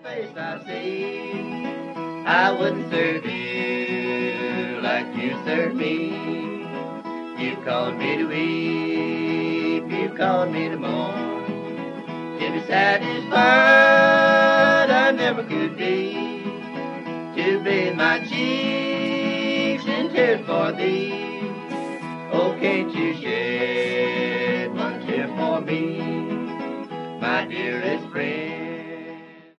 face I see, I wouldn't serve you like you serve me. You called me to weep, you called me to mourn. To be satisfied I never could be. To bathe my cheeks in tears for thee. Oh, can't you shed one tear for me, my dearest